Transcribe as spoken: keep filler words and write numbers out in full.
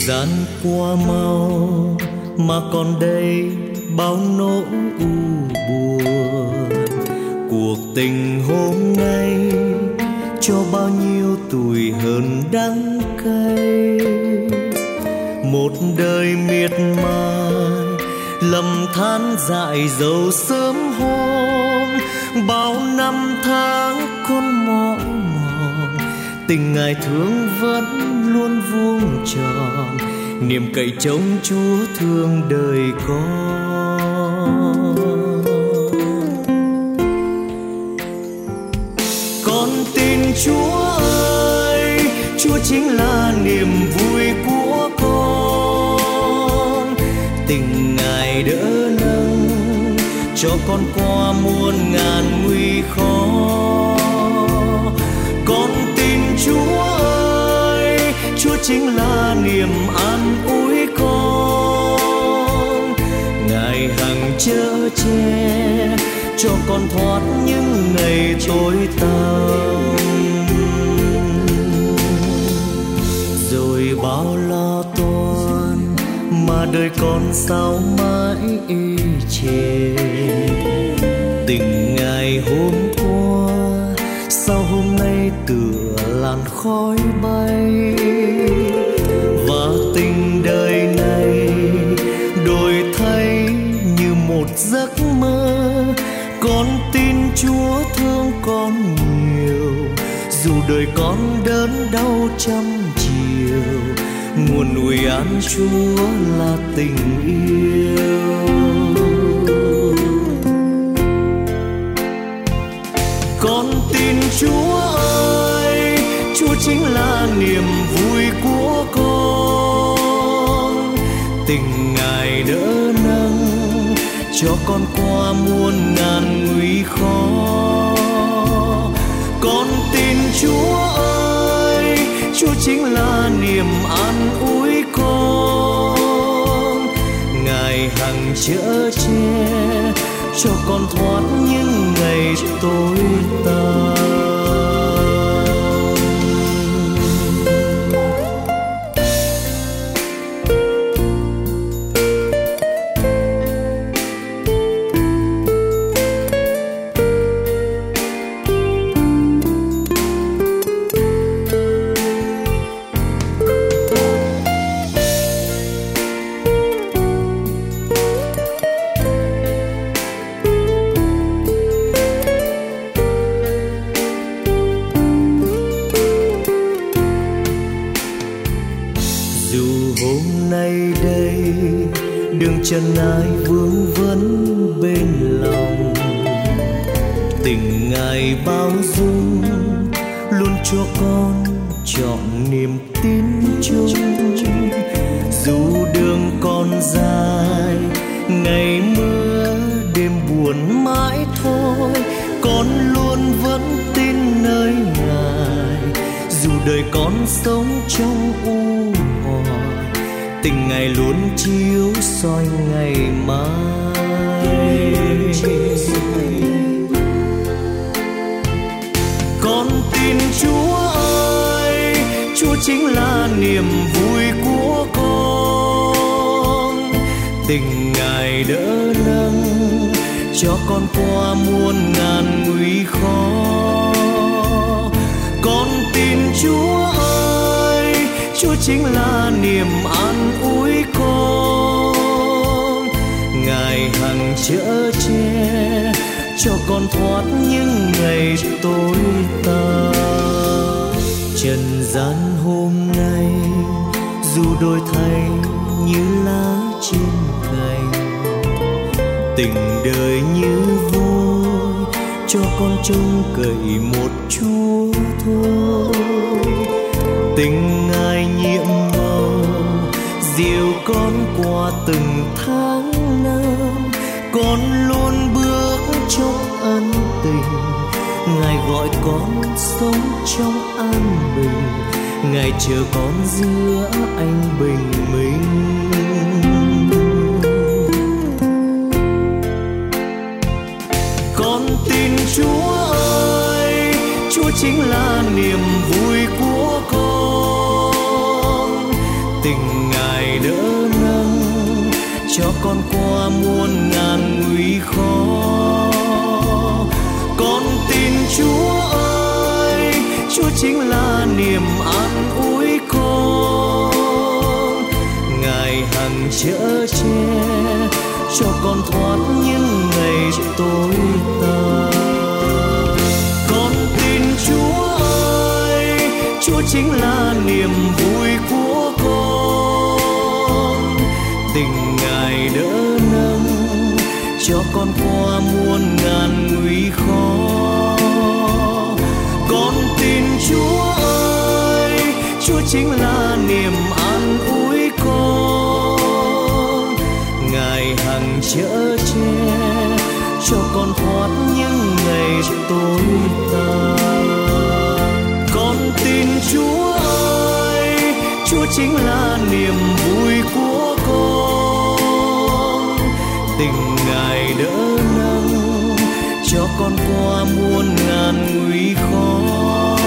gian qua mau mà còn đây bao nỗi u buồn. Cuộc tình hôm nay cho bao nhiêu tuổi hơn đắng cay. Một đời miệt mài lầm than dại dầu sớm hôm. Bao năm tháng con mỏi mòn, tình ngài thương vẫn luôn vuông tròn. Niềm cậy trông Chúa thương đời con. Con tin Chúa ơi, Chúa chính là niềm vui của con. Tình ngài đỡ nâng cho con qua muôn ngàn nguy khó. Con tin Chúa ơi, Chúa chính là niềm an ủi con. Ngài hằng chở che cho con thoát những ngày tối tăm. Rồi bao lo toan mà đời con sao mãi ê chề. Tình ngày hôm qua sao hôm nay tựa làn khói bay. Và tình đời này đổi thay như một giấc mơ. Con tin Chúa thương con nhiều, dù đời con đớn đau trăm chiều. Nguồn nuôi an Chúa là tình yêu. Con tin Chúa ơi, Chúa chính là niềm vui của con. Tình ngài đỡ nâng cho con qua muôn ngàn nguy khó. Con tin Chúa ơi, Chúa chính là niềm an ủi con. Ngài hằng chở che cho con thoát những ngày tối tăm. Chân ai vương vấn bên lòng. Tình ngài bao dung luôn cho con chọn niềm tin chung. Dù đường còn dài, ngày mưa đêm buồn mãi thôi, con luôn vẫn tin nơi ngài. Dù đời con sống trong u hoài, tình ngài luôn chiếu soi ngày mai. Con tin Chúa ơi, Chúa chính là niềm vui của con. Tình ngài đỡ nâng cho con qua muôn ngàn nguy khó. Con tin Chúa ơi, Chúa chính là niềm an ủi con. Ngài hằng chở che cho con thoát những ngày tối tăm. Trần gian hôm nay dù đổi thay như lá trên cành, tình đời như vôi cho con trông cậy một Chúa thôi. Tình ngài nhiệm màu dìu con qua từng tháng năm. Con luôn bước trong ân tình, ngài gọi con sống trong an bình. Ngài chờ con giữa anh bình minh. Con tin Chúa ơi, Chúa chính là niềm vui của con. Tình ngài con qua muôn ngàn nguy khó. Con tin Chúa ơi, Chúa chính là niềm an ủi con. Ngài hằng chở che cho con thoát những ngày tối tăm. Con tin Chúa ơi, Chúa chính là niềm vui của con. Tình Ngài đỡ nâng cho con qua muôn ngàn nguy khó. Con tin Chúa ơi, Chúa chính là niềm an ủi con. Ngài hằng chở che cho con thoát những ngày tối tăm. Con tin Chúa ơi, Chúa chính là niềm vui của con. Tình Ngài đỡ nâng cho con qua muôn ngàn nguy khó.